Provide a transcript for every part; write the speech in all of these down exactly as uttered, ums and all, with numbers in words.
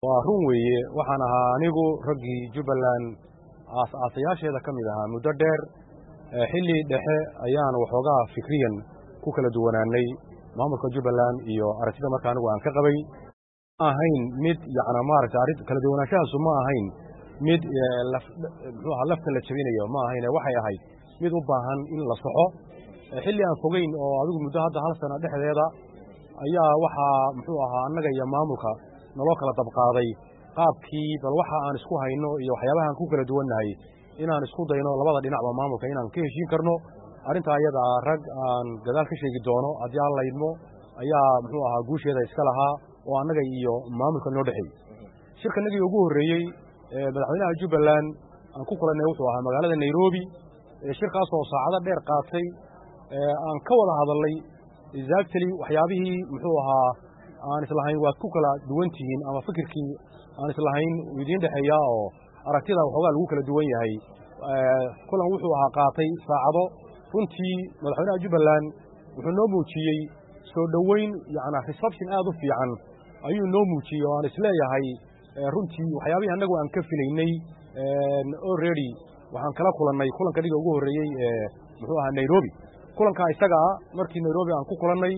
waa run weeye waxaan ahaa anigu raggii Jubbaland aas-aasayaasheeda ka mid ahaa muddo dheer xilli dhexe ayaan waxoogaa fikriyan ku kala duwanaanay maamulka Jubbaland iyo aragtida markaa anigu aan ka qabay ahayn mid yacni maaragtay arrin kala duwanaanshahaas ma ahayn mid laf muxuu ahaa lafta la jabinayo ma ahayn waxay ahayd mid u baahan in la soxo xilli aan fogeyn oo adigu muddo hadda hal sano dhexdeeda ayaa waxaa muxuu ahaa annaga iyo maamulka naloo kala dabqaaday qaabkii bal waxa aan isku hayno iyo waxyaabahan ku kala duwannahay inaan isku dayno labada dhinacba maamulka inaan ka heshiin karno arrinta ayada rag aan gadaal ka sheegi doono haddii aan laydmo ayaa muxuu ahaa guusheeda iska lahaa oo annaga iyo maamulka noo dhexeeyey shirkanagii ugu horreeyey madaxweynaha Jubbaland aan ku kulannay wuxuu ahaa magaalada Nairobi shirkaas oo saacado dheer qaatay aan ka wada hadalnay exactly waxyaabihii muxuu ahaa aan islahayn waad ku kala duwan tihiin ama fikirkii aan islahayn idin dhaxeeya oo aragtida waxoogaa lagu kala duwan yahay kulan wuxuu ahaa qaatay saacado runtii madaxweynaha Jubbaland wuxuu noo muujiyey soo dhoweyn yacni reception aad u fiican ayuu noo muujiyey oo aan isleeyahay runtii waxyaabihii annagu aan ka filaynay already waxaan kala kulannay kulanka dhiga ugu horreeyey muxuu ahaa Nairobi kulanka isaga ah markii Nairobi aan ku kulannay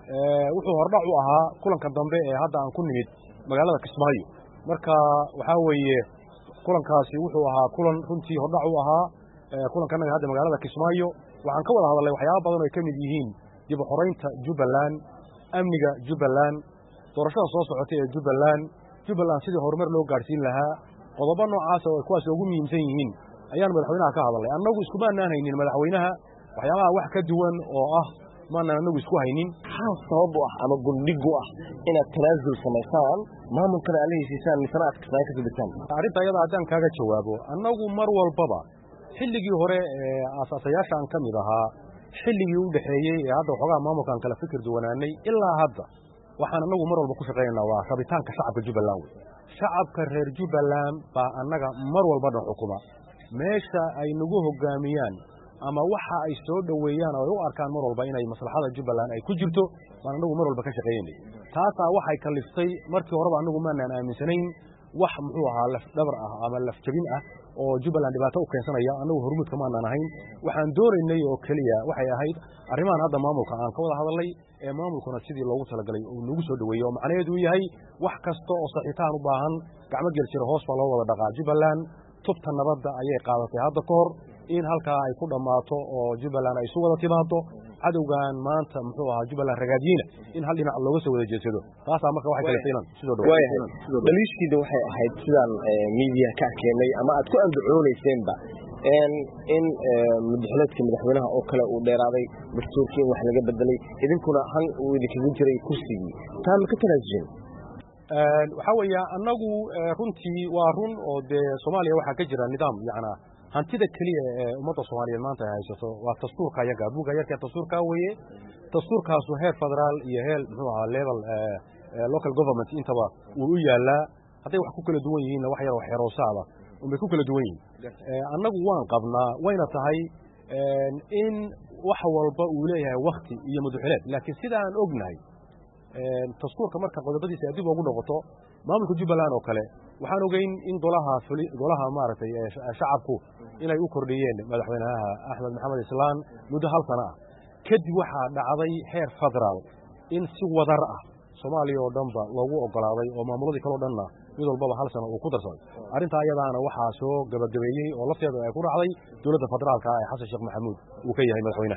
wuxuu hordhac u ahaa kulanka dambe ee hadda aan ku nimid magaalada Kismaayo marka waxa weeye kulankaasi wuxuu ahaa kulan runtii hordhac u ahaa kulankanaga hadda magaalada Kismaayo waxaan ka wada hadalnay waxyaabo badan oo ay ka mid yihiin dib u xoreynta Jubbaland amniga Jubbaland doorashada soo socotay ee Jubbaland Jubbaland sidii horumar loo gaarsiin lahaa qodobo noocaas oo kuwaas ugu muhiimsan yihiin ayaan madaxweynaha ka hadalnay annagu isku baanaan haynin madaxweynaha waxyaabaha wax ka duwan oo ah maana anagu isku haynin hal sabab ah ama gundhig ah inaad tanaasul samaysaan maamulkana aad heshiisaan misana aad ka gudbisaan arrinta ayada haddaan kaaga jawaabo annagu mar walbaba xilligii hore ee aasasayaasha aan ka mid ahaa xilligii u dhaxeeyey ee hadda waxoogaa maamulkaan kala fikir duwanaanay ilaa hadda waxaan annagu mar walba ku shaqaynaynaa waa rabitaanka shacabka Jubbaland shacabka reer Jubbaland baa annaga mar walba dhan xukuma meesha ay nagu hoggaamiyaan ama waxa ay soo dhaweeyaan oo ay u arkaan mar walba inay maslaxada Jubbaland ay ku jirto baan anagu mar walba ka shaqeynay taasa waxay kaliftay markii horeba anagu ma aanan aaminsanayn wax muxuu ahaa laf dhabar ah ama laf jabin ah oo Jubbaland dhibaato u keensanaya anagu hormuudka ma aanan ahayn waxaan doonaynay oo kaliya waxay ahayd arrimahan hadda maamulka aan ka wada hadalnay ee maamulkuna sidii loogu talagalay oo nagu soo dhaweeyo oo macnaheedu yahay wax kasta oo saxiitaan u baahan gacmo gel jira hoos baa loo wada dhaqaa Jubbaland tubta nabadda ayay qaadatay hadda ka hor in halkaa ay ku dhammaato oo Jubbaland ay isu wada timaado cadowgan maanta muxuu ahaa Jubbaland ragaadiyina in hal dhinac looga soo wada jeedsado taasaa marka waxay kala fiilan sidoo dhaw daliishkiida waxay ahayd sidaan media ka keenay ama aad ku andacoonayseenba in in madaxweynaha madaxweynaha oo kale uu dheeraaday dastuurkii wax laga bedelay idinkuna han uu idinkaga jiray kursigii taa ma ka tanaasulin waxa weeye annagu runtii waa run oo dee Soomaaliya waxa ka jira nidaam yacni hantida kaliya ee ummadda Soomaaliyeed maanta ay haysato waa dastuurka ayaga buuga yarka dastuurka weeye dastuurkaas oo heer federaal iyo heer muxuu ahaa level local government intaba uu u yaalaa haday wax ku kala duwan yihiin wax yar oo xeeroosaada oo ku kala duwan yihiin annagu waan qabnaa wayna tahay in wax walba uu leeyahay waqti iyo madaxweyne laakiin sida aan ognahay dastuurka marka qodobadiisa dib ugu noqoto maamulka Jubbaland oo kale waxaan ogeyn in golaha golaha maaragtay shacabku inay u kordhiyeen madaxweynaha Axmed Maxamed Islaan muddo hal sano ah kadib waxa dhacday heer federaal in si wadar ah Soomaaliya oo dhanba loogu ogolaaday oo maamuladii kale oo dhanna mid walba hal sano uu ku darsaday arrinta ayadaana waxa soo gabagabeeyay oo lafteeda ay ku raacday dawladda federaalka ee Xasan Sheekh Maxamuud uu ka yahay madaxweynaha